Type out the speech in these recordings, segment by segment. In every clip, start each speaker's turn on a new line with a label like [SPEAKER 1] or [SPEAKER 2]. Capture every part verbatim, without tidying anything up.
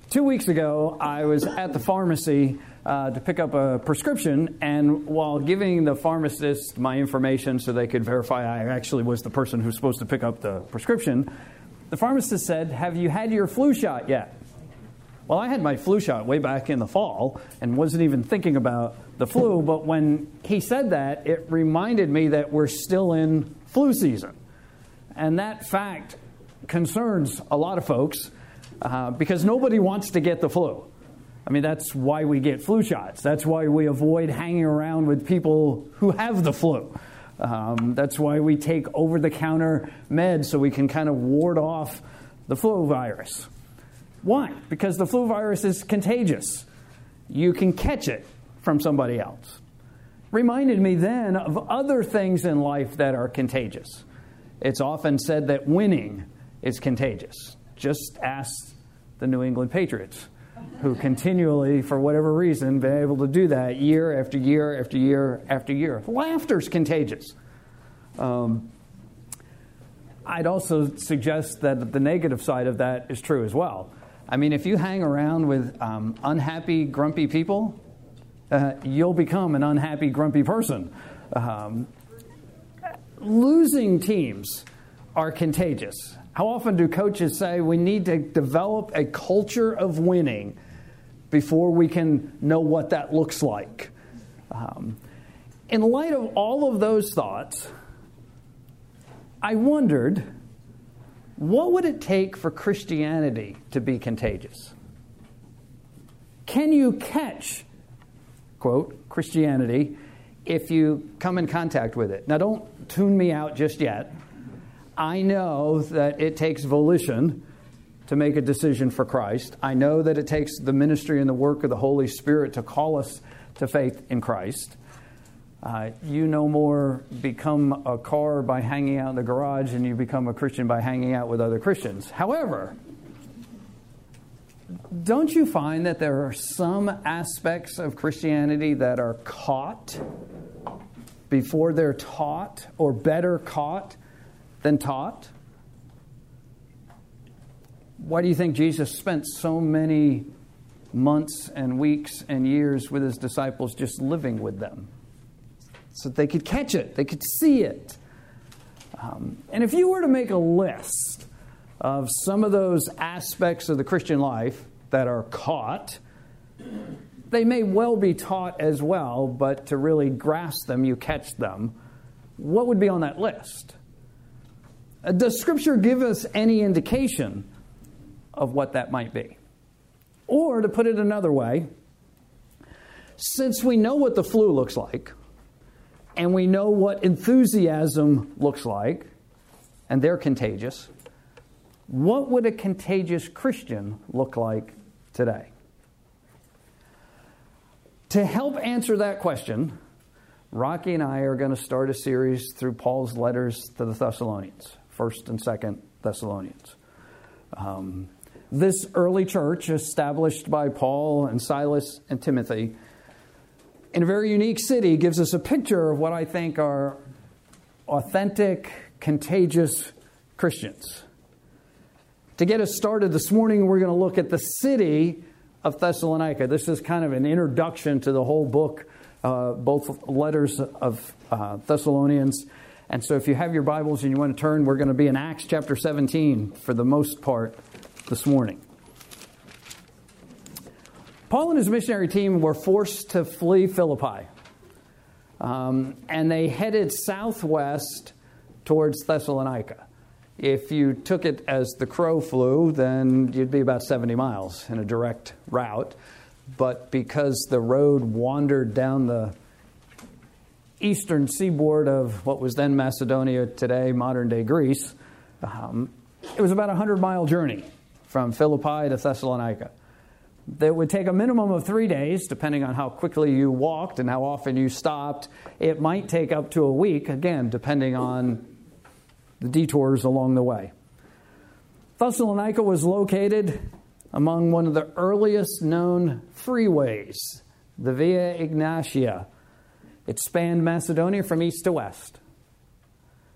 [SPEAKER 1] Two weeks ago, I was at the pharmacy uh, to pick up a prescription, and while giving the pharmacist my information so they could verify I actually was the person who's supposed to pick up the prescription, the pharmacist said, "Have you had your flu shot yet?" Well, I had my flu shot way back in the fall and wasn't even thinking about the flu, but when he said that, it reminded me that we're still in flu season. And that fact concerns a lot of folks uh, because nobody wants to get the flu. I mean, that's why we get flu shots. That's why we avoid hanging around with people who have the flu. Um, that's why we take over-the-counter meds so we can kind of ward off the flu virus. Why? Because the flu virus is contagious. You can catch it from somebody else. Reminded me then of other things in life that are contagious. It's often said that winning is contagious. Just ask the New England Patriots, who continually, for whatever reason, been able to do that year after year after year after year. Laughter's contagious. Um, I'd also suggest that the negative side of that is true as well. I mean, if you hang around with um, unhappy, grumpy people, uh, you'll become an unhappy, grumpy person. Um, losing teams are contagious. How often do coaches say we need to develop a culture of winning before we can know what that looks like? Um, in light of all of those thoughts, I wondered, what would it take for Christianity to be contagious? Can you catch, quote, Christianity if you come in contact with it? Now, don't tune me out just yet. I know that it takes volition to make a decision for Christ. I know that it takes the ministry and the work of the Holy Spirit to call us to faith in Christ. Uh, you no more become a car by hanging out in the garage and you become a Christian by hanging out with other Christians. However, don't you find that there are some aspects of Christianity that are caught before they're taught, or better caught than taught? Why do you think Jesus spent so many months and weeks and years with his disciples just living with them? So they could catch it, they could see it. Um, and if you were to make a list of some of those aspects of the Christian life that are caught, they may well be taught as well, but to really grasp them, you catch them. What would be on that list? Uh, does Scripture give us any indication of what that might be? Or, to put it another way, since we know what the flu looks like, and we know what enthusiasm looks like, and they're contagious, what would a contagious Christian look like today? To help answer that question, Rocky and I are going to start a series through Paul's letters to the Thessalonians, First and Second Thessalonians. Um, this early church, established by Paul and Silas and Timothy, in a very unique city, gives us a picture of what I think are authentic, contagious Christians. To get us started this morning, we're going to look at the city of Thessalonica. This is kind of an introduction to the whole book, uh, both letters of uh, Thessalonians. And so if you have your Bibles and you want to turn, we're going to be in Acts chapter seventeen for the most part this morning. Paul and his missionary team were forced to flee Philippi. Um, and they headed southwest towards Thessalonica. If you took it as the crow flew, then you'd be about seventy miles in a direct route. But because the road wandered down the eastern seaboard of what was then Macedonia, today modern-day Greece, um, it was about a hundred-mile journey from Philippi to Thessalonica. That would take a minimum of three days, depending on how quickly you walked and how often you stopped. It might take up to a week, again, depending on the detours along the way. Thessalonica was located among one of the earliest known freeways, the Via Egnatia. It spanned Macedonia from east to west.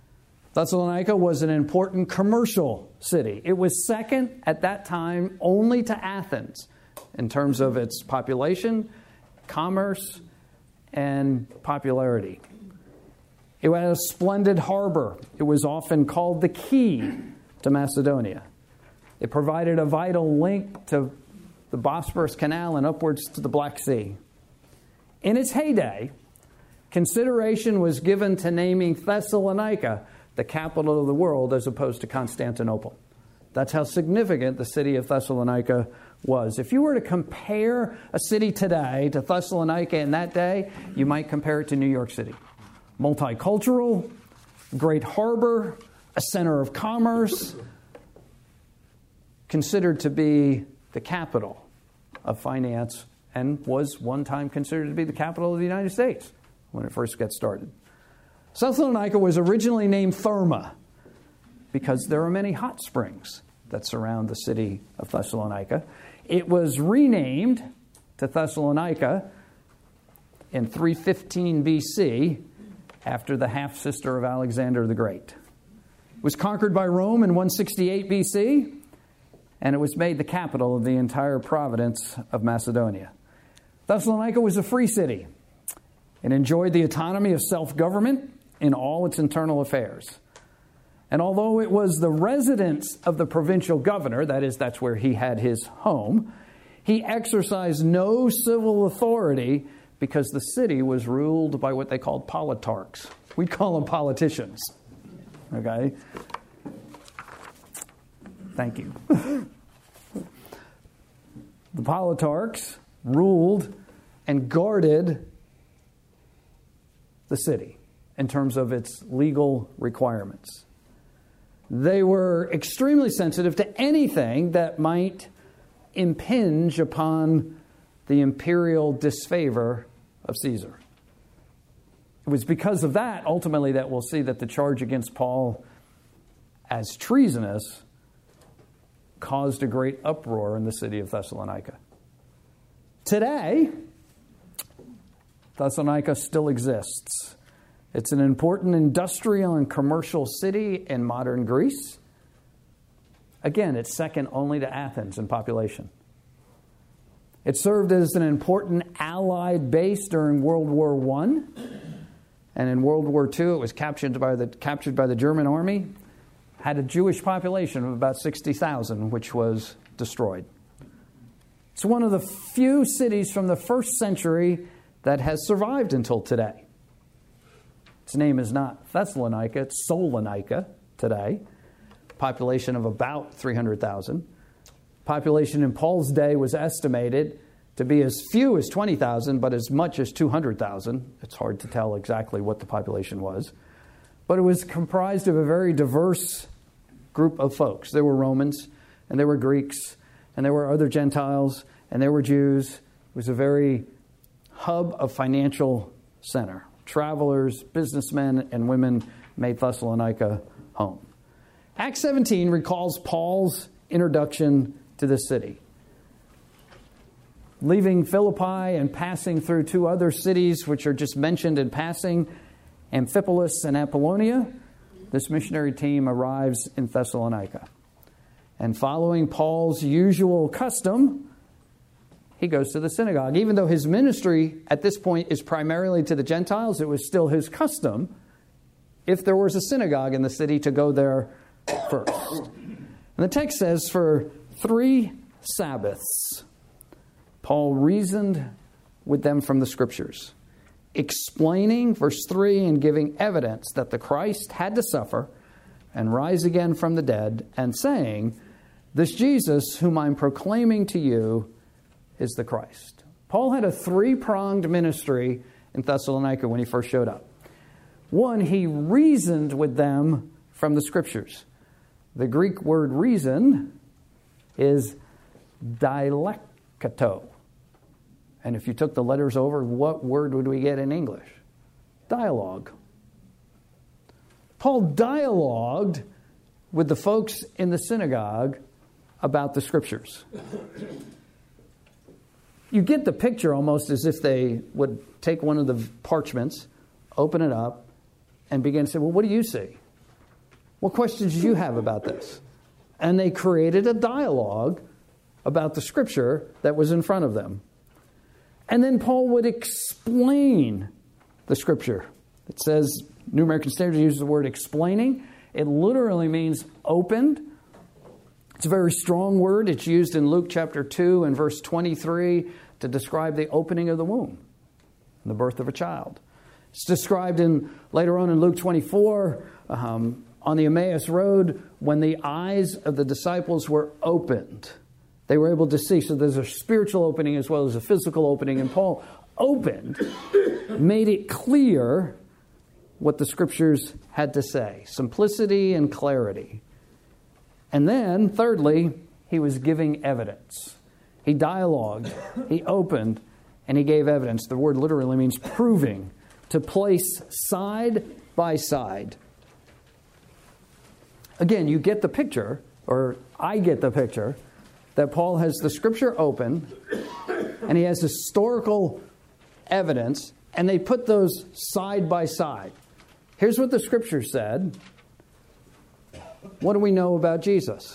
[SPEAKER 1] Thessalonica was an important commercial city. It was second at that time only to Athens in terms of its population, commerce, and popularity. It had a splendid harbor. It was often called the key to Macedonia. It provided a vital link to the Bosporus Canal and upwards to the Black Sea. In its heyday, consideration was given to naming Thessalonica the capital of the world as opposed to Constantinople. That's how significant the city of Thessalonica was. If you were to compare a city today to Thessalonica in that day, you might compare it to New York City. Multicultural, great harbor, a center of commerce, considered to be the capital of finance, and was one time considered to be the capital of the United States when it first got started. Thessalonica was originally named Therma because there are many hot springs that surround the city of Thessalonica. It was renamed to Thessalonica in three fifteen B C after the half-sister of Alexander the Great. It was conquered by Rome in one sixty-eight B C, and it was made the capital of the entire province of Macedonia. Thessalonica was a free city. It enjoyed the autonomy of self-government in all its internal affairs. And although it was the residence of the provincial governor, that is, that's where he had his home, he exercised no civil authority because the city was ruled by what they called politarchs. We'd call them politicians. Okay? Thank you. The politarchs ruled and guarded the city in terms of its legal requirements. They were extremely sensitive to anything that might impinge upon the imperial disfavor of Caesar. It was because of that, ultimately, that we'll see that the charge against Paul as treasonous caused a great uproar in the city of Thessalonica. Today, Thessalonica still exists. It's an important industrial and commercial city in modern Greece. Again, it's second only to Athens in population. It served as an important Allied base during World War One, and in World War Two, it was captured by the captured by the German army. Had a Jewish population of about sixty thousand, which was destroyed. It's one of the few cities from the first century that has survived until today. Its name is not Thessalonica, it's Salonika today. Population of about three hundred thousand. Population in Paul's day was estimated to be as few as twenty thousand, but as much as two hundred thousand. It's hard to tell exactly what the population was. But it was comprised of a very diverse group of folks. There were Romans, and there were Greeks, and there were other Gentiles, and there were Jews. It was a very hub of financial center. Travelers, businessmen, and women made Thessalonica home. Acts seventeen recalls Paul's introduction to the city. Leaving Philippi and passing through two other cities, which are just mentioned in passing, Amphipolis and Apollonia, this missionary team arrives in Thessalonica. And following Paul's usual custom, he goes to the synagogue. Even though his ministry at this point is primarily to the Gentiles, it was still his custom, if there was a synagogue in the city, to go there first. And the text says, for three Sabbaths, Paul reasoned with them from the Scriptures, explaining, verse three, and giving evidence that the Christ had to suffer and rise again from the dead, and saying, this Jesus whom I'm proclaiming to you is the Christ. Paul had a three-pronged ministry in Thessalonica when he first showed up. One, he reasoned with them from the Scriptures. The Greek word reason is dialekto. And if you took the letters over, what word would we get in English? Dialogue. Paul dialogued with the folks in the synagogue about the Scriptures. You get the picture almost as if they would take one of the parchments, open it up, and begin to say, well, what do you see? What questions do you have about this? And they created a dialogue about the scripture that was in front of them. And then Paul would explain the scripture. It says, New American Standard uses the word explaining. It literally means opened. It's a very strong word. It's used in Luke chapter two and verse twenty-three to describe the opening of the womb and the birth of a child. It's described in later on in Luke twenty-four um, on the Emmaus Road when the eyes of the disciples were opened. They were able to see. So there's a spiritual opening as well as a physical opening. And Paul opened, made it clear what the scriptures had to say. Simplicity and clarity. And then, thirdly, he was giving evidence. He dialogued, he opened, and he gave evidence. The word literally means proving, to place side by side. Again, you get the picture, or I get the picture, that Paul has the scripture open, and he has historical evidence, and they put those side by side. Here's what the scripture said. What do we know about Jesus?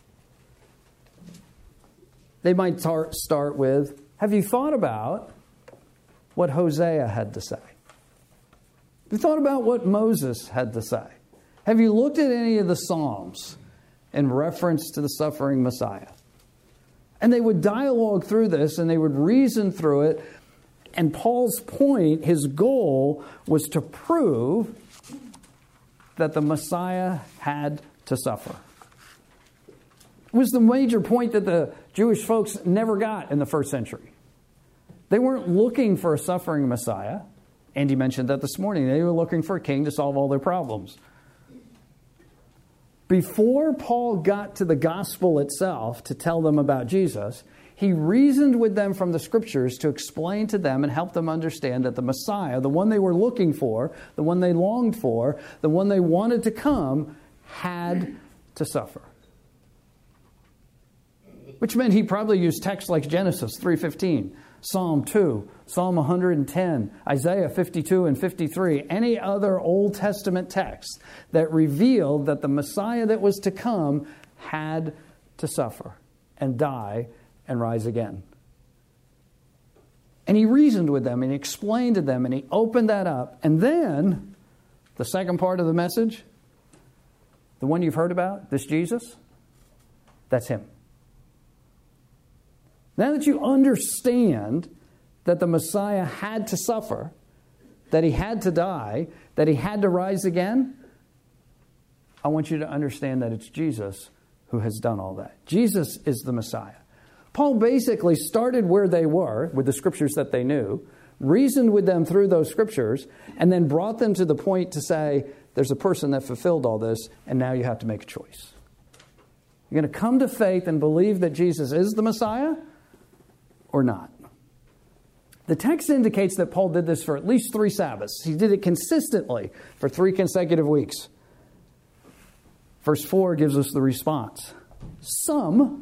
[SPEAKER 1] They might tar- start with, have you thought about what Hosea had to say? Have you thought about what Moses had to say? Have you looked at any of the Psalms in reference to the suffering Messiah? And they would dialogue through this, and they would reason through it. And Paul's point, his goal, was to prove that the Messiah had to suffer. It was the major point that the Jewish folks never got in the first century. They weren't looking for a suffering Messiah. Andy mentioned that this morning. They were looking for a king to solve all their problems. Before Paul got to the gospel itself to tell them about Jesus, he reasoned with them from the scriptures to explain to them and help them understand that the Messiah, the one they were looking for, the one they longed for, the one they wanted to come, had to suffer. Which meant he probably used texts like Genesis three fifteen, Psalm two, Psalm one hundred ten, Isaiah fifty-two and fifty-three, any other Old Testament text that revealed that the Messiah that was to come had to suffer and die and rise again. And he reasoned with them and he explained to them and he opened that up. And then the second part of the message, the one you've heard about, this Jesus, that's him. Now that you understand that the Messiah had to suffer, that he had to die, that he had to rise again, I want you to understand that it's Jesus who has done all that. Jesus is the Messiah. Paul basically started where they were with the scriptures that they knew, reasoned with them through those scriptures, and then brought them to the point to say, there's a person that fulfilled all this, and now you have to make a choice. You're going to come to faith and believe that Jesus is the Messiah or not. The text indicates that Paul did this for at least three Sabbaths. He did it consistently for three consecutive weeks. Verse four gives us the response. Some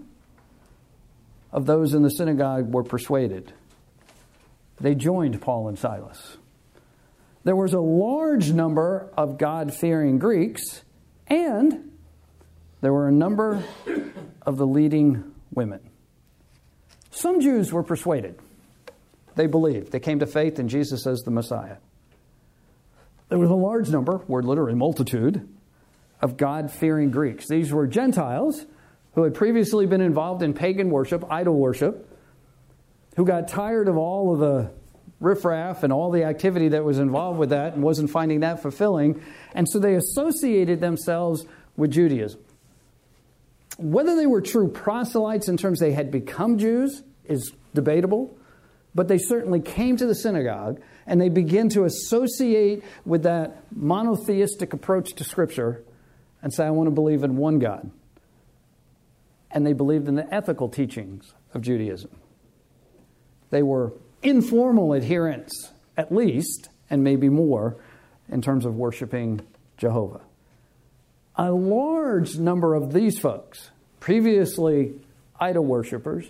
[SPEAKER 1] of those in the synagogue were persuaded. They joined Paul and Silas. There was a large number of God-fearing Greeks, and there were a number of the leading women. Some Jews were persuaded. They believed. They came to faith in Jesus as the Messiah. There was a large number, word literally multitude, of God-fearing Greeks. These were Gentiles who had previously been involved in pagan worship, idol worship, who got tired of all of the riffraff and all the activity that was involved with that and wasn't finding that fulfilling. And so they associated themselves with Judaism. Whether they were true proselytes in terms they had become Jews is debatable, but they certainly came to the synagogue and they began to associate with that monotheistic approach to Scripture and say, I want to believe in one God. And they believed in the ethical teachings of Judaism. They were informal adherents, at least, and maybe more, in terms of worshiping Jehovah. A large number of these folks, previously idol worshipers,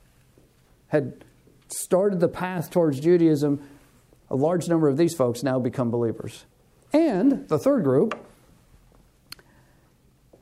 [SPEAKER 1] had started the path towards Judaism. A large number of these folks now become believers. And the third group,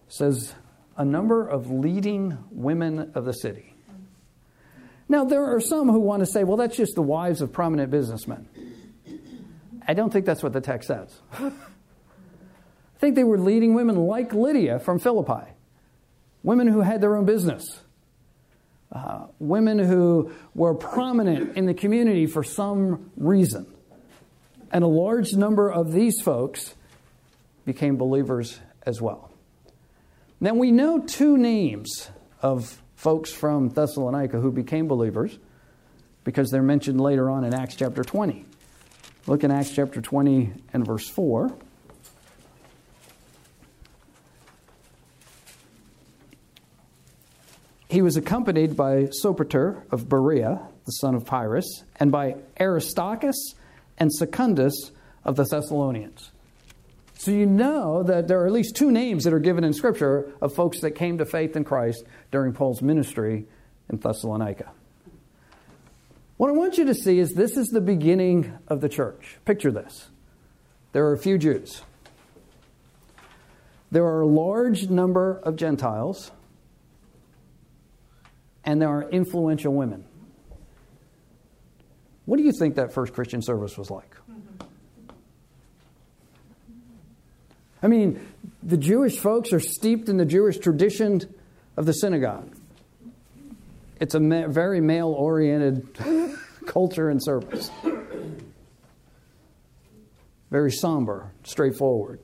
[SPEAKER 1] says a number of leading women of the city. Now, there are some who want to say, well, that's just the wives of prominent businessmen. I don't think that's what the text says. I think they were leading women like Lydia from Philippi, women who had their own business, uh, women who were prominent in the community for some reason. And a large number of these folks became believers as well. Now, we know two names of folks from Thessalonica who became believers because they're mentioned later on in Acts chapter twenty. Look in Acts chapter twenty and verse four. He was accompanied by Sopater of Berea, the son of Pyrrhus, and by Aristarchus and Secundus of the Thessalonians. So you know that there are at least two names that are given in Scripture of folks that came to faith in Christ during Paul's ministry in Thessalonica. What I want you to see is this is the beginning of the church. Picture this. There are a few Jews. There are a large number of Gentiles. And there are influential women. What do you think that first Christian service was like? I mean, the Jewish folks are steeped in the Jewish tradition of the synagogue. It's a ma- very male-oriented culture and service. Very somber, straightforward.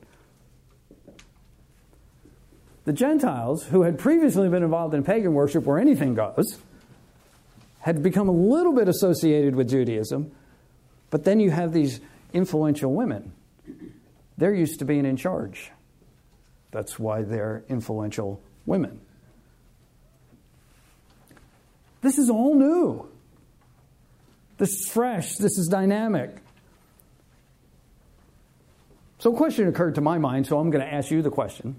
[SPEAKER 1] The Gentiles, who had previously been involved in pagan worship where anything goes, had become a little bit associated with Judaism, but then you have these influential women. They're used to being in charge. That's why they're influential women. This is all new. This is fresh. This is dynamic. So a question occurred to my mind, so I'm going to ask you the question.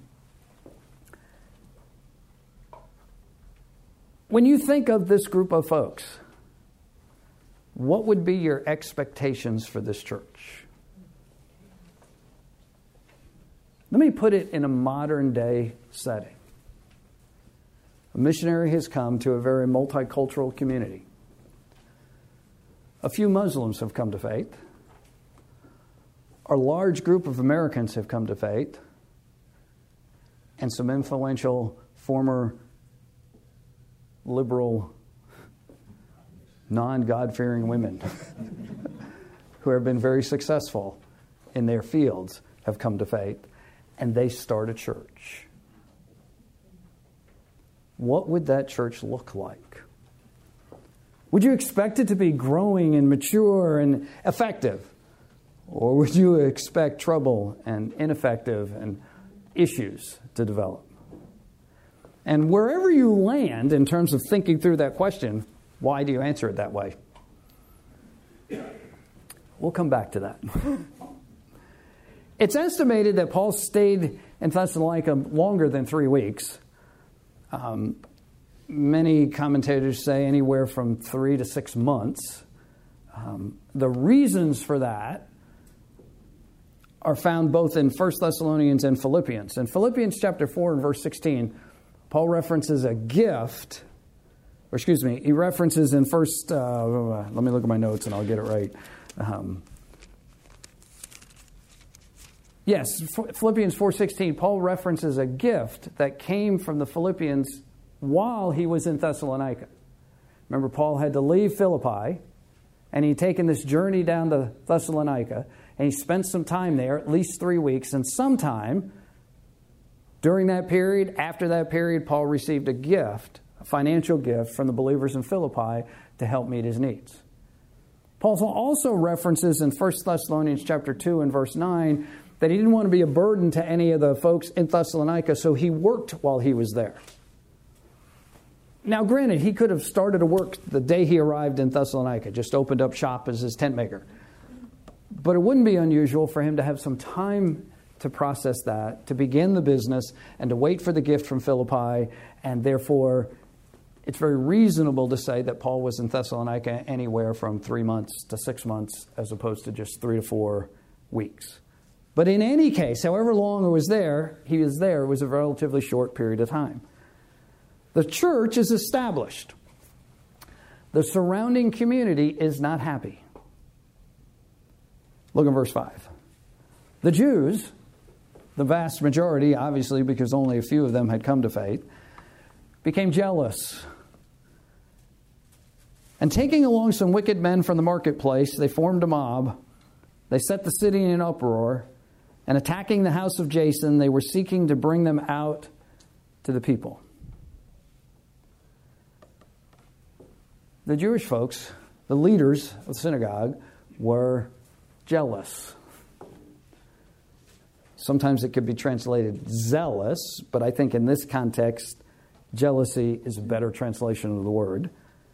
[SPEAKER 1] When you think of this group of folks, what would be your expectations for this church? Let me put it in a modern day setting. A missionary has come to a very multicultural community. A few Muslims have come to faith. A large group of Americans have come to faith. And some influential former liberal, non-God-fearing women who have been very successful in their fields have come to faith, and they start a church. What would that church look like? Would you expect it to be growing and mature and effective? Or would you expect trouble and ineffective and issues to develop? And wherever you land in terms of thinking through that question, why do you answer it that way? We'll come back to that. It's estimated that Paul stayed in Thessalonica longer than three weeks. Um, many commentators say anywhere from three to six months. Um, the reasons for that are found both in First Thessalonians and Philippians. In Philippians chapter four and verse sixteen, Paul references a gift, or excuse me, he references in First, uh, let me look at my notes and I'll get it right. Um, yes, Philippians four sixteen, Paul references a gift that came from the Philippians while he was in Thessalonica. Remember, Paul had to leave Philippi, and he'd taken this journey down to Thessalonica, and he spent some time there, at least three weeks, and sometime during that period, after that period, Paul received a gift, a financial gift from the believers in Philippi to help meet his needs. Paul also references in First Thessalonians chapter two and verse nine that he didn't want to be a burden to any of the folks in Thessalonica, so he worked while he was there. Now, granted, he could have started to work the day he arrived in Thessalonica, just opened up shop as his tent maker. But it wouldn't be unusual for him to have some time to process that, to begin the business, and to wait for the gift from Philippi. And therefore, it's very reasonable to say that Paul was in Thessalonica anywhere from three months to six months, as opposed to just three to four weeks. But in any case, however long it was there, he was there, it was a relatively short period of time. The church is established. The surrounding community is not happy. Look at verse five. The Jews, the vast majority, obviously because only a few of them had come to faith, became jealous. And taking along some wicked men from the marketplace, they formed a mob. They set the city in an uproar. And attacking the house of Jason, they were seeking to bring them out to the people. The Jewish folks, the leaders of the synagogue, were jealous. Sometimes it could be translated zealous, but I think in this context, jealousy is a better translation of the word.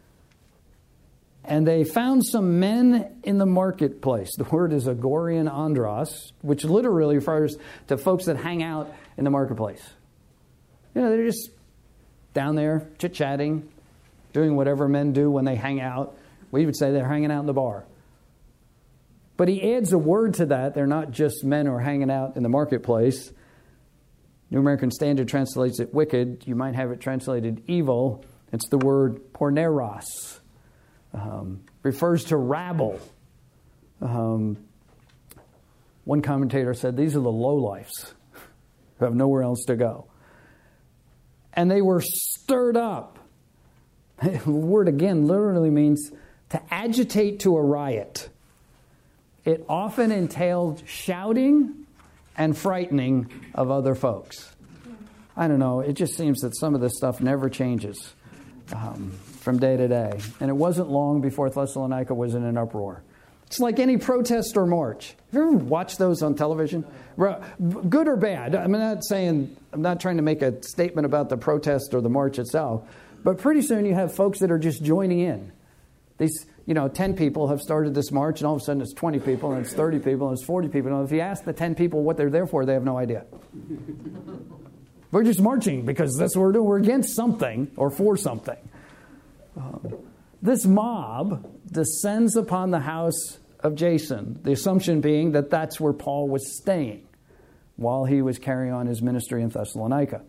[SPEAKER 1] And they found some men in the marketplace. The word is agorian andros, which literally refers to folks that hang out in the marketplace. You know, they're just down there chit-chatting, doing whatever men do when they hang out. We would say they're hanging out in the bar. But he adds a word to that. They're not just men who are hanging out in the marketplace. New American Standard translates it wicked. You might have it translated evil. It's the word porneros. Um, refers to rabble. Um, one commentator said, these are the lowlifes who have nowhere else to go. And they were stirred up. The word, again, literally means to agitate to a riot. It often entailed shouting and frightening of other folks. I don't know, it just seems that some of this stuff never changes. Um, from day to day. And it wasn't long before Thessalonica was in an uproar. It's like any protest or march. Have you ever watched those on television? Good or bad? I'm not saying, I'm not trying to make a statement about the protest or the march itself, but pretty soon you have folks that are just joining in. These, you know, ten people have started this march, and all of a sudden it's twenty people, and it's thirty people, and it's forty people. And if you ask the ten people what they're there for, they have no idea. We're just marching because that's what we're doing. We're against something or for something. Um, this mob descends upon the house of Jason, the assumption being that that's where Paul was staying while he was carrying on his ministry in Thessalonica.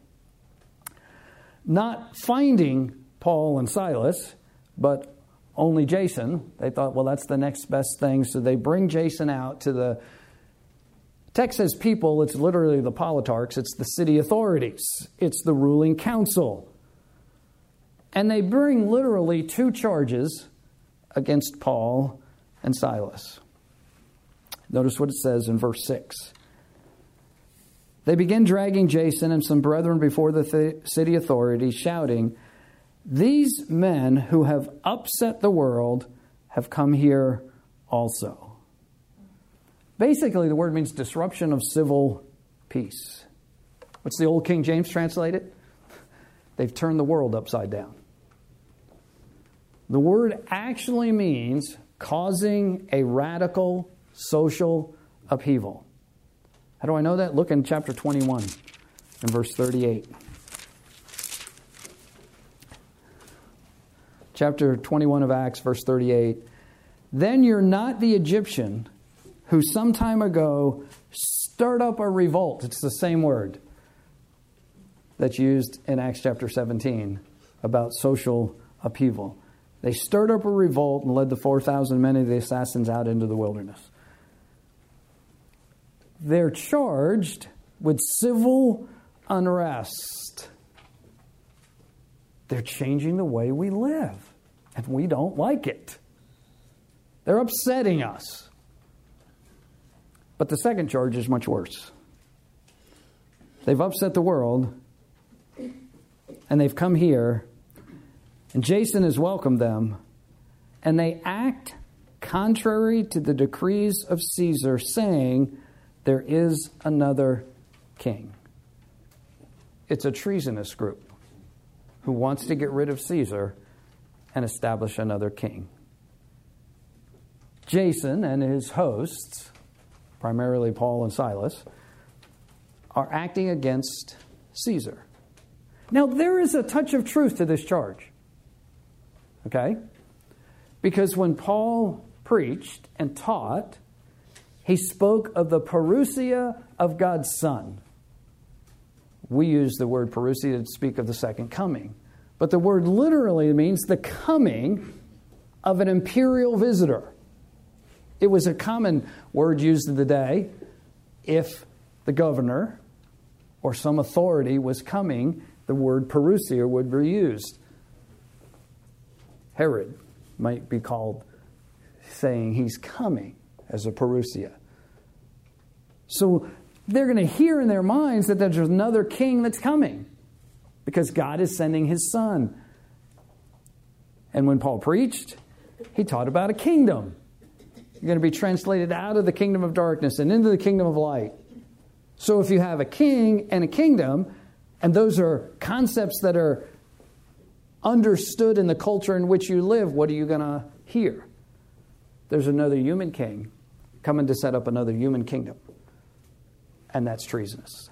[SPEAKER 1] Not finding Paul and Silas, but only Jason, they thought, well, that's the next best thing. So they bring Jason out to the text says people, it's literally the politarchs, it's the city authorities, it's the ruling council. And they bring literally two charges against Paul and Silas. Notice what it says in verse six. They begin dragging Jason and some brethren before the th- city authorities, shouting, "These men who have upset the world have come here also." Basically, the word means disruption of civil peace. What's the old King James translate it? They've turned the world upside down. The word actually means causing a radical social upheaval. How do I know that? Look in chapter twenty-one and verse thirty-eight. Chapter twenty-one of Acts, verse thirty-eight. Then you're not the Egyptian who some time ago stirred up a revolt. It's the same word that's used in Acts chapter seventeen about social upheaval. They stirred up a revolt and led the four thousand men of the assassins out into the wilderness. They're charged with civil unrest. They're changing the way we live, and we don't like it. They're upsetting us. But the second charge is much worse. They've upset the world, and they've come here, and Jason has welcomed them, and they act contrary to the decrees of Caesar, saying there is another king. It's a treasonous group who wants to get rid of Caesar and establish another king. Jason and his hosts, primarily Paul and Silas, are acting against Caesar. Now, there is a touch of truth to this charge. Okay? Because when Paul preached and taught, He spoke of the parousia of God's Son. We use the word parousia to speak of the second coming. But the word literally means the coming of an imperial visitor. It was a common word used in the day if the governor or some authority was coming, the word parousia would be used. Herod might be called saying he's coming as a parousia. So they're going to hear in their minds that there's another king that's coming because God is sending his Son. And when Paul preached, he taught about a kingdom. You're going to be translated out of the kingdom of darkness and into the kingdom of light. So if you have a king and a kingdom, and those are concepts that are understood in the culture in which you live, what are you going to hear? There's another human king coming to set up another human kingdom. And that's treasonous.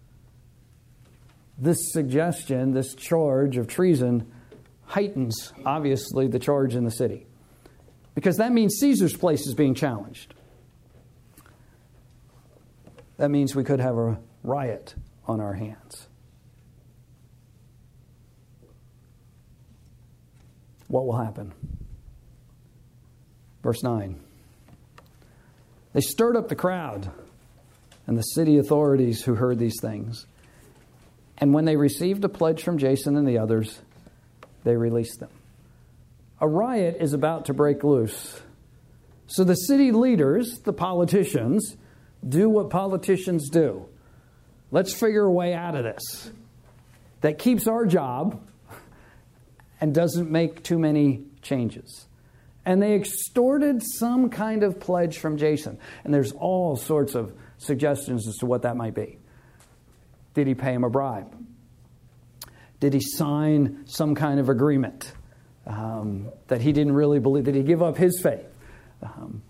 [SPEAKER 1] This suggestion, this charge of treason, heightens, obviously, the charge in the city. Because that means Caesar's place is being challenged. That means we could have a riot on our hands. What will happen? Verse nine. They stirred up the crowd and the city authorities who heard these things. And when they received a pledge from Jason and the others, they released them. A riot is about to break loose. So the city leaders, the politicians, do what politicians do. Let's figure a way out of this that keeps our job and doesn't make too many changes. And they extorted some kind of pledge from Jason. And there's all sorts of suggestions as to what that might be. Did he pay him a bribe? Did he sign some kind of agreement um, that he didn't really believe? Did he give up his faith? Um,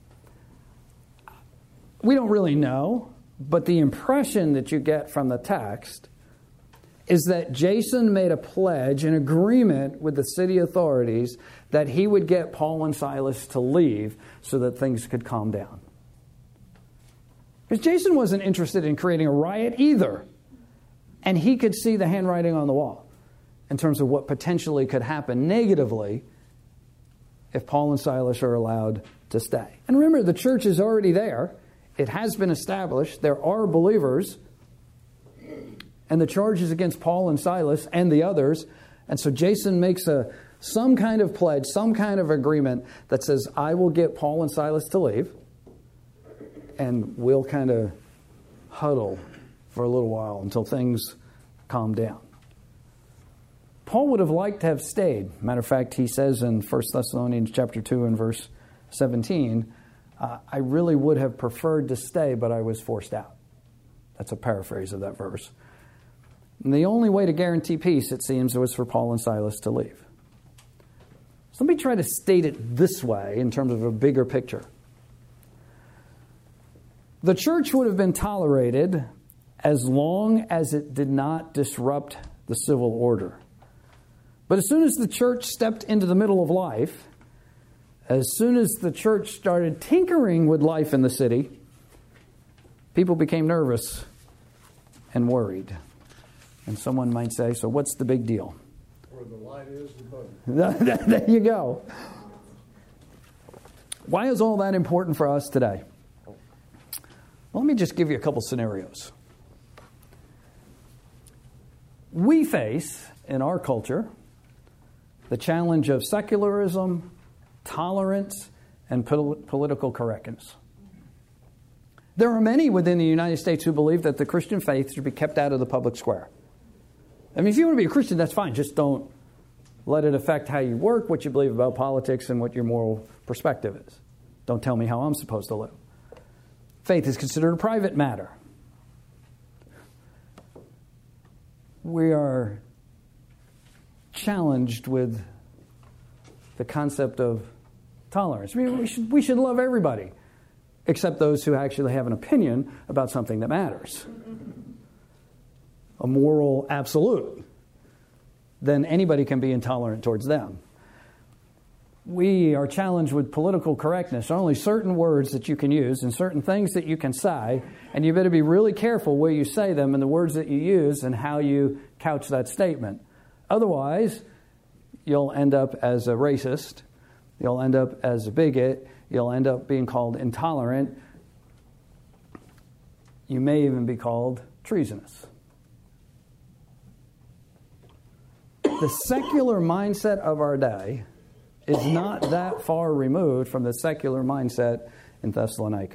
[SPEAKER 1] we don't really know, but the impression that you get from the text is that Jason made a pledge, an agreement with the city authorities that he would get Paul and Silas to leave so that things could calm down. Because Jason wasn't interested in creating a riot either. And he could see the handwriting on the wall in terms of what potentially could happen negatively if Paul and Silas are allowed to stay. And remember, the church is already there. It has been established. There are believers. And the charge is against Paul and Silas and the others. And so Jason makes a some kind of pledge, some kind of agreement that says, I will get Paul and Silas to leave. And we'll kind of huddle for a little while until things calm down. Paul would have liked to have stayed. Matter of fact, he says in First Thessalonians chapter two and verse seventeen, uh, I really would have preferred to stay, but I was forced out. That's a paraphrase of that verse. And the only way to guarantee peace, it seems, was for Paul and Silas to leave. So let me try to state it this way in terms of a bigger picture. The church would have been tolerated as long as it did not disrupt the civil order. But as soon as the church stepped into the middle of life, as soon as the church started tinkering with life in the city, people became nervous and worried. And someone might say, so what's the big deal?
[SPEAKER 2] Where the light is, the button.
[SPEAKER 1] There you go. Why is all that important for us today? Well, let me just give you a couple scenarios. We face, in our culture, the challenge of secularism, tolerance, and pol- political correctness. There are many within the United States who believe that the Christian faith should be kept out of the public square. I mean, if you want to be a Christian, that's fine. Just don't let it affect how you work, what you believe about politics, and what your moral perspective is. Don't tell me how I'm supposed to live. Faith is considered a private matter. We are challenged with the concept of tolerance. I mean, we should, we should love everybody, except those who actually have an opinion about something that matters. A moral absolute. Then anybody can be intolerant towards them. we are challenged with political correctness. There are only certain words that you can use and certain things that you can say, and you better be really careful where you say them and the words that you use and how you couch that statement. Otherwise, you'll end up as a racist, you'll end up as a bigot, you'll end up being called intolerant, you may even be called treasonous. The secular mindset of our day is not that far removed from the secular mindset in Thessalonica.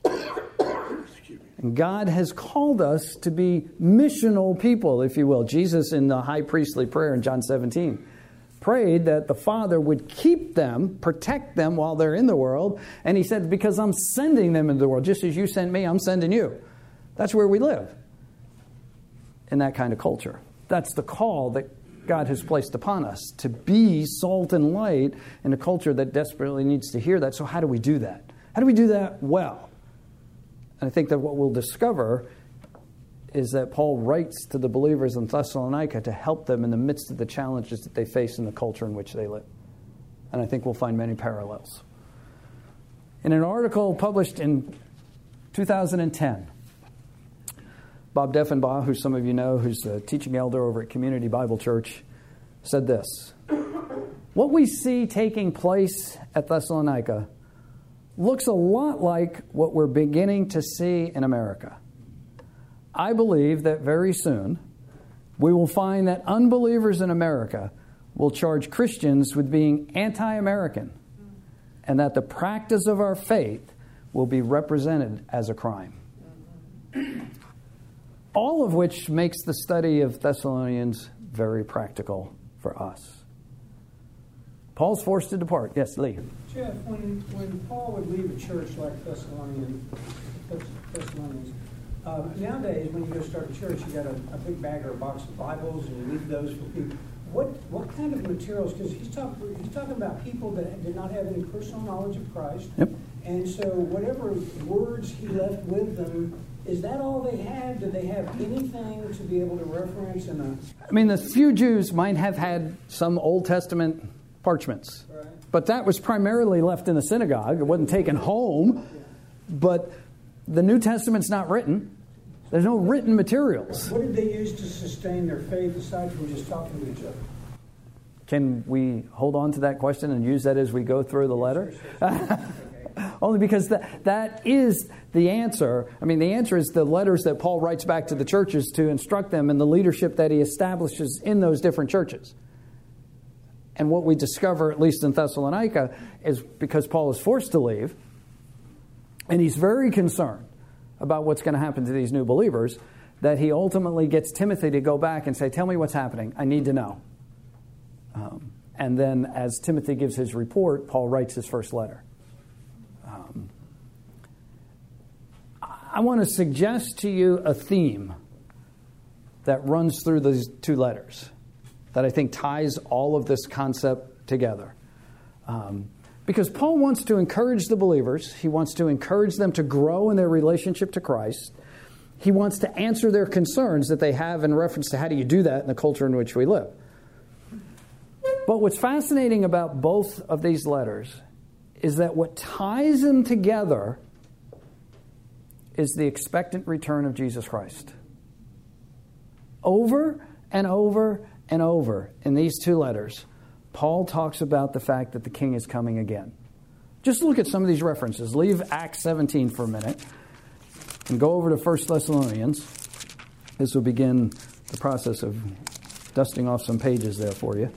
[SPEAKER 1] And God has called us to be missional people, if you will. Jesus, in the high priestly prayer in John seventeen, prayed that the Father would keep them, protect them while they're in the world. And he said, because I'm sending them into the world, just as you sent me, I'm sending you. That's where we live, in that kind of culture. That's the call that God has placed upon us, to be salt and light in a culture that desperately needs to hear that. So how do we do that? How do we do that well? And I think that what we'll discover is that Paul writes to the believers in Thessalonica to help them in the midst of the challenges that they face in the culture in which they live. And I think we'll find many parallels. In an article published in two thousand ten, Bob Deffenbaugh, who some of you know, who's a teaching elder over at Community Bible Church, said this: what we see taking place at Thessalonica looks a lot like what we're beginning to see in America. I believe that very soon we will find that unbelievers in America will charge Christians with being anti-American, and that the practice of our faith will be represented as a crime. All of which makes the study of Thessalonians very practical for us. Paul's forced to depart. Yes, Lee.
[SPEAKER 3] Jeff, when, when Paul would leave a church like Thessalonians, Thessalonians uh, nowadays when you go start a church, you got a, a big bag or a box of Bibles and you leave those for people. What what kind of materials? Because he's talking he's talking about people that did not have any personal knowledge of Christ.
[SPEAKER 1] Yep.
[SPEAKER 3] And so whatever words he left with them, is that all they had? Did they have anything to be able to reference in a...
[SPEAKER 1] I mean, the few Jews might have had some Old Testament parchments.
[SPEAKER 3] Right.
[SPEAKER 1] But that was primarily left in the synagogue. It wasn't taken home. Yeah. But the New Testament's not written. There's no written materials.
[SPEAKER 3] What did they use to sustain their faith aside from just talking to each other?
[SPEAKER 1] Can we hold on to that question and use that as we go through the letter? Only because that, that is the answer. I mean, the answer is the letters that Paul writes back to the churches to instruct them in the leadership that he establishes in those different churches. And what we discover, at least in Thessalonica, is because Paul is forced to leave, and he's very concerned about what's going to happen to these new believers, that he ultimately gets Timothy to go back and say, tell me what's happening. I need to know. Um, and then as Timothy gives his report, Paul writes his first letter. Um, I want to suggest to you a theme that runs through these two letters that I think ties all of this concept together. Um, because Paul wants to encourage the believers. He wants to encourage them to grow in their relationship to Christ. He wants to answer their concerns that they have in reference to how do you do that in the culture in which we live. But what's fascinating about both of these letters is that what ties them together is the expectant return of Jesus Christ. Over and over and over in these two letters, Paul talks about the fact that the king is coming again. Just look at some of these references. Leave Acts seventeen for a minute and go over to First Thessalonians. This will begin the process of dusting off some pages there for you.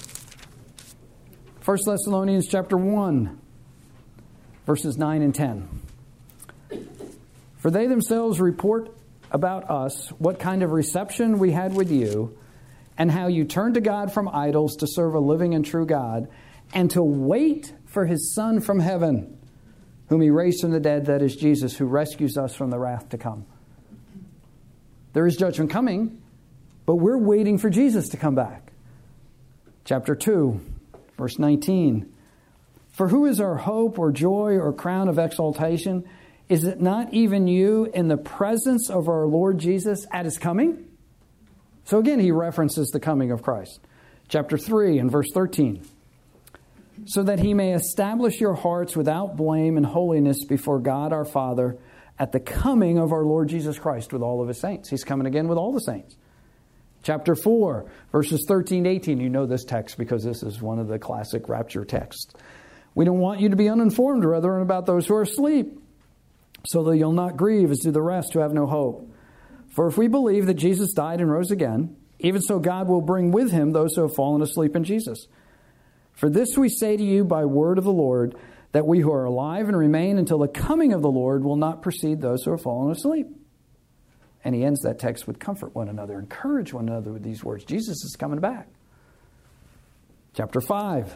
[SPEAKER 1] First Thessalonians chapter one, verses nine and ten. For they themselves report about us what kind of reception we had with you, and how you turned to God from idols to serve a living and true God, and to wait for his Son from heaven, whom he raised from the dead, that is Jesus, who rescues us from the wrath to come. There is judgment coming, but we're waiting for Jesus to come back. Chapter two, verse nineteen. For who is our hope or joy or crown of exaltation? Is it not even you in the presence of our Lord Jesus at his coming? So again, he references the coming of Christ. Chapter three and verse thirteen. so that he may establish your hearts without blame and holiness before God our Father at the coming of our Lord Jesus Christ with all of his saints. He's coming again with all the saints. Chapter four, verses thirteen to eighteen. You know this text because this is one of the classic rapture texts. We don't want you to be uninformed, brethren, about those who are asleep, so that you'll not grieve as do the rest who have no hope. For if we believe that Jesus died and rose again, even so God will bring with him those who have fallen asleep in Jesus. For this we say to you by word of the Lord, that we who are alive and remain until the coming of the Lord will not precede those who have fallen asleep. And he ends that text with comfort one another, encourage one another with these words. Jesus is coming back. Chapter five,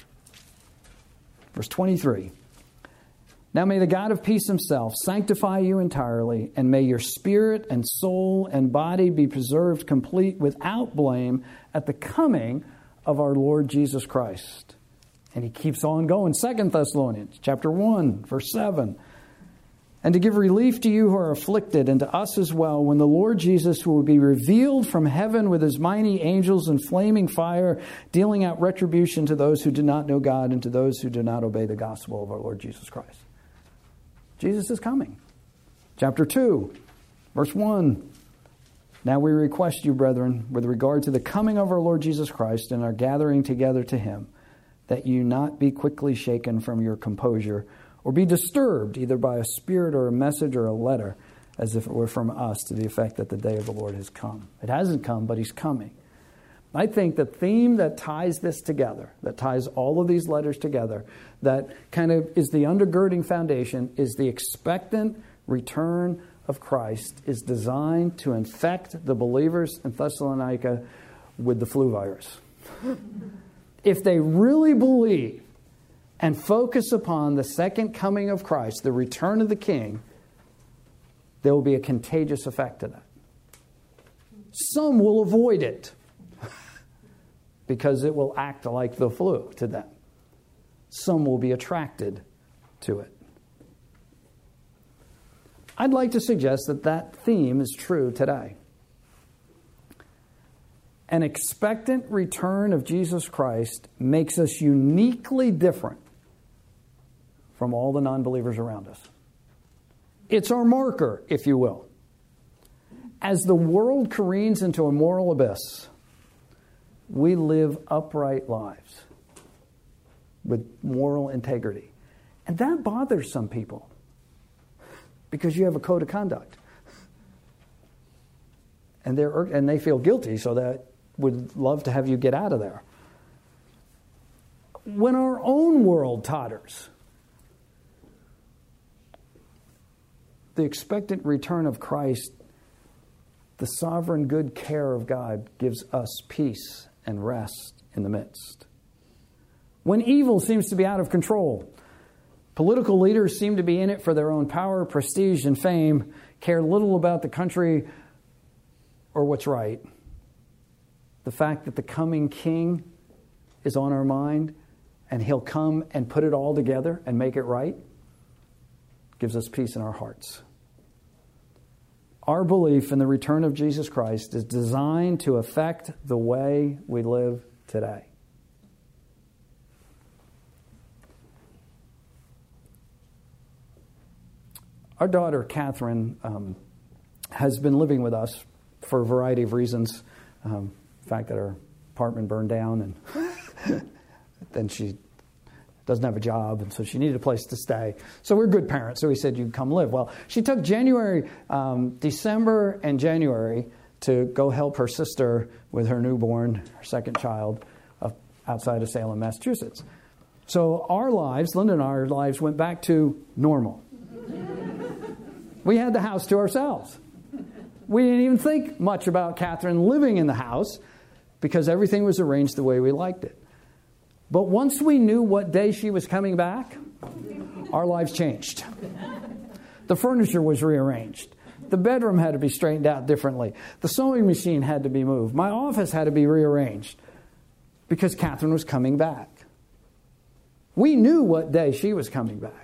[SPEAKER 1] verse twenty-three. Now may the God of peace himself sanctify you entirely, and may your spirit and soul and body be preserved complete without blame at the coming of our Lord Jesus Christ. And he keeps on going. Second Thessalonians chapter one, verse seven. And to give relief to you who are afflicted, and to us as well, when the Lord Jesus will be revealed from heaven with his mighty angels in flaming fire, dealing out retribution to those who do not know God and to those who do not obey the gospel of our Lord Jesus Christ. Jesus is coming. Chapter two, verse one. Now we request you, brethren, with regard to the coming of our Lord Jesus Christ and our gathering together to him, that you not be quickly shaken from your composure, or be disturbed either by a spirit or a message or a letter, as if it were from us, to the effect that the day of the Lord has come. It hasn't come, but he's coming. I think the theme that ties this together, that ties all of these letters together, that kind of is the undergirding foundation, is the expectant return of Christ is designed to infect the believers in Thessalonica with the flu virus. If they really believe and focus upon the second coming of Christ, the return of the King, there will be a contagious effect to that. Some will avoid it because it will act like the flu to them. Some will be attracted to it. I'd like to suggest that that theme is true today. An expectant return of Jesus Christ makes us uniquely different from all the non-believers around us. It's our marker, if you will. As the world careens into a moral abyss, we live upright lives with moral integrity. And that bothers some people because you have a code of conduct. And they're and they feel guilty, so that would love to have you get out of there. When our own world totters, the expectant return of Christ, the sovereign good care of God, gives us peace and rest in the midst. When evil seems to be out of control, political leaders seem to be in it for their own power, prestige, and fame, care little about the country or what's right. The fact that the coming King is on our mind and he'll come and put it all together and make it right gives us peace in our hearts. Our belief in the return of Jesus Christ is designed to affect the way we live today. Our daughter, Catherine, um, has been living with us for a variety of reasons. Um, the fact that her apartment burned down, and then she doesn't have a job, and so she needed a place to stay. So we're good parents, so we said, you can come live. Well, she took January, um, December and January to go help her sister with her newborn, her second child, uh, outside of Salem, Massachusetts. So our lives, Linda and our lives, went back to normal. We had the house to ourselves. We didn't even think much about Catherine living in the house because everything was arranged the way we liked it. But once we knew what day she was coming back, our lives changed. The furniture was rearranged. The bedroom had to be straightened out differently. The sewing machine had to be moved. My office had to be rearranged because Catherine was coming back. We knew what day she was coming back.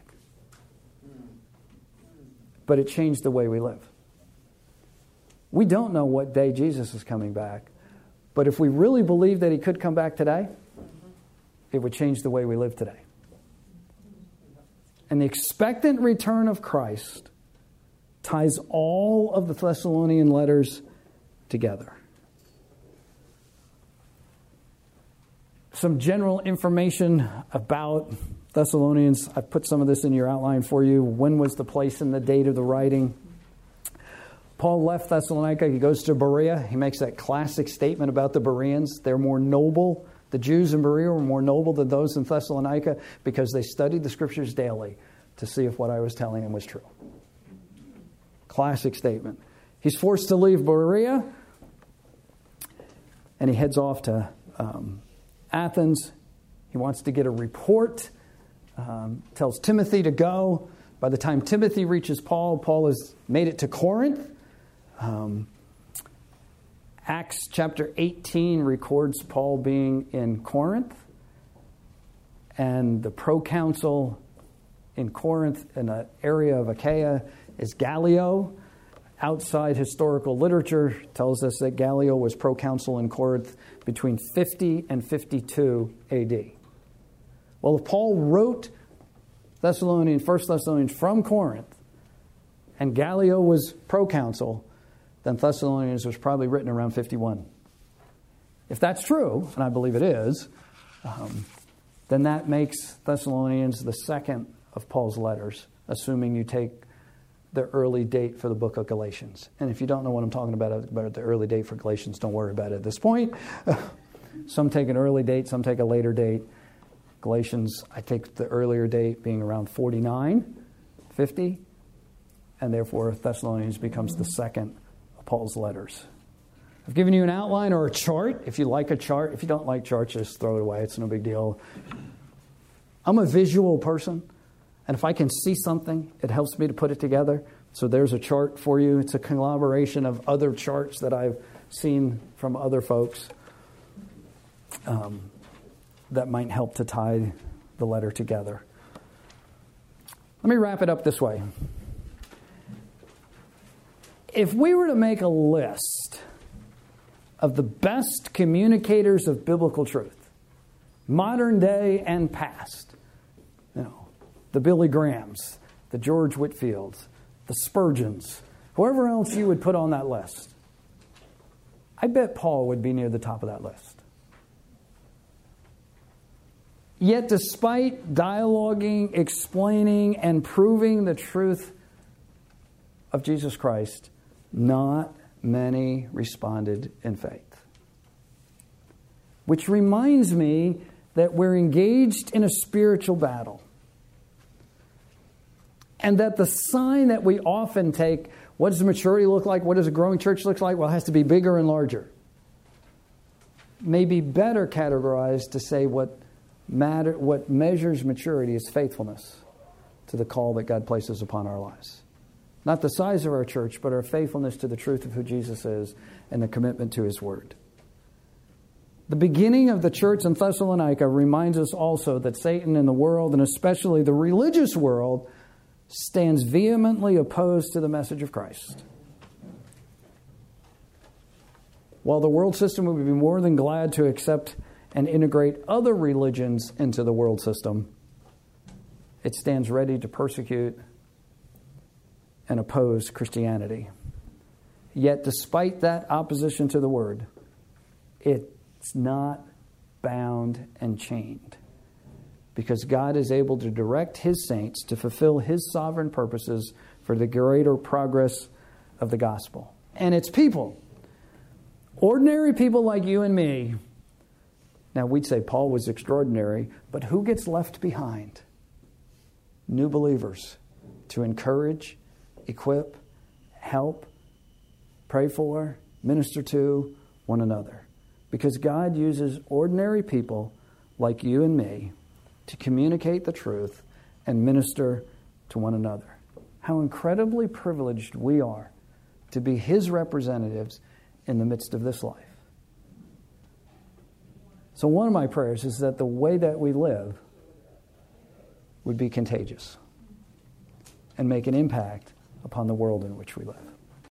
[SPEAKER 1] But it changed the way we live. We don't know what day Jesus is coming back. But if we really believe that he could come back today, it would change the way we live today. And the expectant return of Christ ties all of the Thessalonian letters together. Some general information about Thessalonians. I've put some of this in your outline for you. When was the place and the date of the writing? Paul left Thessalonica. He goes to Berea. He makes that classic statement about the Bereans. They're more noble. The Jews in Berea were more noble than those in Thessalonica because they studied the Scriptures daily to see if what I was telling them was true. Classic statement. He's forced to leave Berea, and he heads off to um, Athens. He wants to get a report. Um, tells Timothy to go. By the time Timothy reaches Paul, Paul has made it to Corinth. Um, Acts chapter eighteen records Paul being in Corinth. And the proconsul in Corinth, in an area of Achaia, is Gallio. Outside historical literature tells us that Gallio was proconsul in Corinth between fifty and fifty-two A D. Well, if Paul wrote Thessalonians, First Thessalonians from Corinth, and Gallio was proconsul, then Thessalonians was probably written around fifty-one. If that's true, and I believe it is, um, then that makes Thessalonians the second of Paul's letters, assuming you take the early date for the book of Galatians. And if you don't know what I'm talking about about the early date for Galatians, don't worry about it at this point. Some take an early date, some take a later date. Galatians, I take the earlier date being around forty-nine, fifty, and therefore Thessalonians becomes the second of Paul's letters. I've given you an outline or a chart. If you like a chart, if you don't like charts, just throw it away. It's no big deal. I'm a visual person, and if I can see something, it helps me to put it together. So there's a chart for you. It's a conglomeration of other charts that I've seen from other folks. Um, that might help to tie the letter together. Let me wrap it up this way. If we were to make a list of the best communicators of biblical truth, modern day and past, you know, the Billy Grahams, the George Whitfields, the Spurgeons, whoever else you would put on that list, I bet Paul would be near the top of that list. Yet despite dialoguing, explaining, and proving the truth of Jesus Christ, not many responded in faith. Which reminds me that we're engaged in a spiritual battle. And that the sign that we often take, what does maturity look like? What does a growing church look like? Well, it has to be bigger and larger. May be better categorized to say what Matter, what measures maturity is faithfulness to the call that God places upon our lives. Not the size of our church, but our faithfulness to the truth of who Jesus is and the commitment to His Word. The beginning of the church in Thessalonica reminds us also that Satan in the world, and especially the religious world, stands vehemently opposed to the message of Christ. While the world system would be more than glad to accept and integrate other religions into the world system, it stands ready to persecute and oppose Christianity. Yet despite that opposition to the Word, it's not bound and chained, because God is able to direct His saints to fulfill His sovereign purposes for the greater progress of the gospel. And it's people, ordinary people like you and me. Now, we'd say Paul was extraordinary, but who gets left behind? New believers to encourage, equip, help, pray for, minister to one another. Because God uses ordinary people like you and me to communicate the truth and minister to one another. How incredibly privileged we are to be His representatives in the midst of this life. So one of my prayers is that the way that we live would be contagious and make an impact upon the world in which we live.